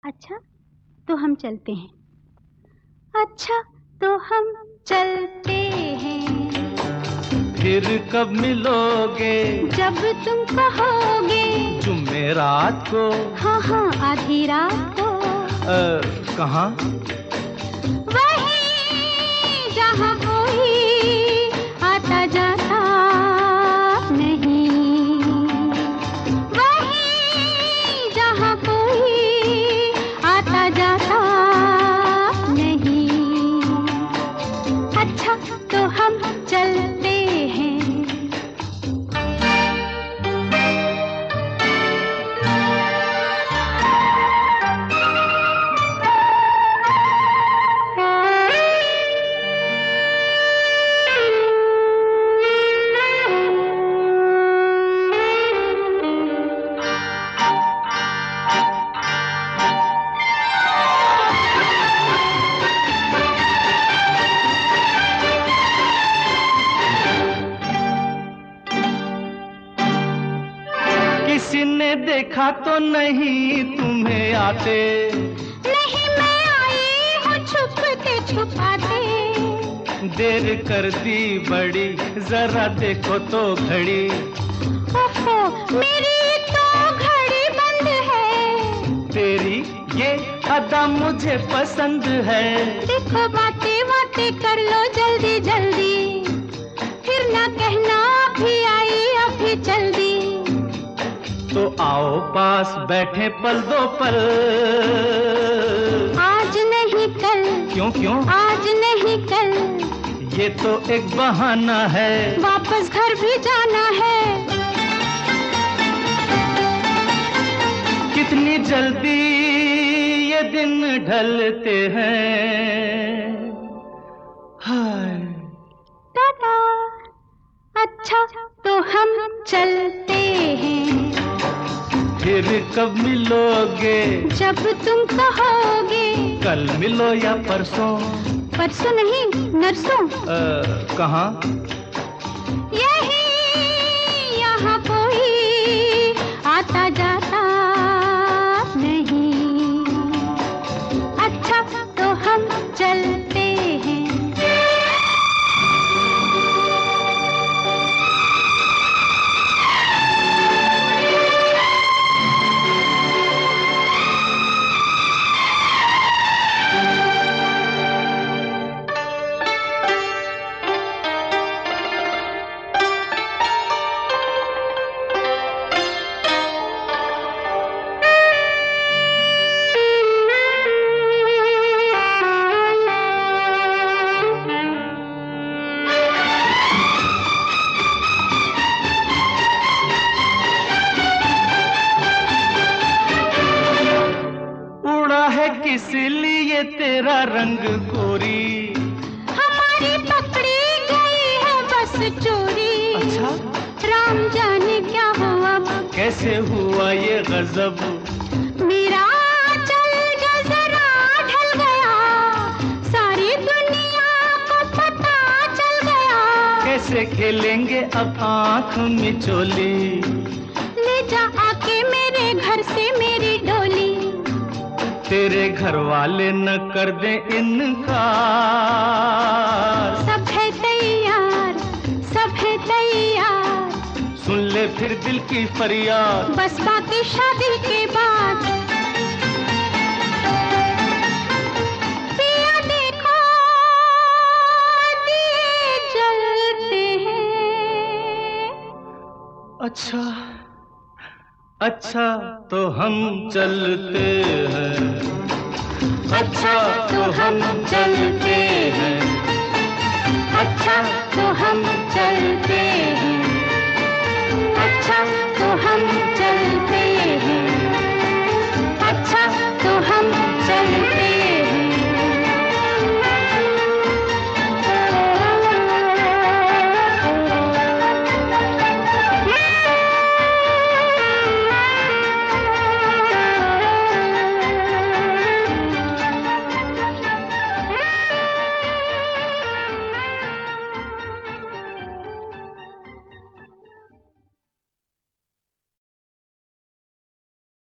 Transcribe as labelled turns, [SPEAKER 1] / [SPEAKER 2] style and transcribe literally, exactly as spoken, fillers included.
[SPEAKER 1] अच्छा तो हम चलते हैं। अच्छा तो हम चलते हैं।
[SPEAKER 2] फिर कब मिलोगे?
[SPEAKER 1] जब तुम कहोगे।
[SPEAKER 2] जुमेरात को?
[SPEAKER 1] हाँ हाँ आधी रात को।
[SPEAKER 2] आ, कहाँ?
[SPEAKER 1] वहीं जहाँ कोई आता जाता नहीं। वहीं जहाँ कोई आता जाता नहीं। अच्छा तो हम चलते हैं।
[SPEAKER 2] किसी ने देखा तो नहीं तुम्हें आते?
[SPEAKER 1] नहीं मैं आई हूँ छुपते छुपाते।
[SPEAKER 2] देर कर दी बड़ी, जरा देखो तो घड़ी।
[SPEAKER 1] ओहो मेरी तो घड़ी बंद है।
[SPEAKER 2] तेरी ये अदा मुझे पसंद है।
[SPEAKER 1] देखो बातें बातें कर लो जल्दी जल्दी। फिर ना कहना अभी आई अभी चल दी।
[SPEAKER 2] तो आओ पास बैठे पल दो पल।
[SPEAKER 1] आज नहीं कल।
[SPEAKER 2] क्यों क्यों?
[SPEAKER 1] आज नहीं कल।
[SPEAKER 2] ये तो एक बहाना है।
[SPEAKER 1] वापस घर भी जाना है।
[SPEAKER 2] कितनी जल्दी ये दिन ढलते हैं। हाय
[SPEAKER 1] टाटा। अच्छा तो हम चलते हैं।
[SPEAKER 2] फिर कब मिलोगे?
[SPEAKER 1] जब तुम कहोगे।
[SPEAKER 2] कल मिलो या परसों?
[SPEAKER 1] परसों नहीं नरसों।
[SPEAKER 2] आ, कहाँ?
[SPEAKER 1] यही यहाँ कोई आता जाता नहीं। अच्छा तो हम चलते हैं।
[SPEAKER 2] इसलिए तेरा रंग गोरी।
[SPEAKER 1] हमारी पकड़ी गई है बस चोरी।
[SPEAKER 2] अच्छा
[SPEAKER 1] राम जाने क्या हुआ।
[SPEAKER 2] कैसे हुआ ये गजब।
[SPEAKER 1] मेरा चल जो जरा ढल गया। सारी दुनिया को पता चल गया।
[SPEAKER 2] कैसे खेलेंगे अब आँख मिचोली।
[SPEAKER 1] ले जा आके मेरे घर से मेरी डोली।
[SPEAKER 2] तेरे घर वाले न कर दे इनकार।
[SPEAKER 1] सब है तैयार सब है तैयार।
[SPEAKER 2] सुन ले फिर दिल की फरियाद।
[SPEAKER 1] बस बाकी शादी के बाद। पिया देखो दिए जलते हैं।
[SPEAKER 2] अच्छा अच्छा तो हम चलते हैं। अच्छा तो हम चलते हैं। अच्छा तो हम चलते हैं। अच्छा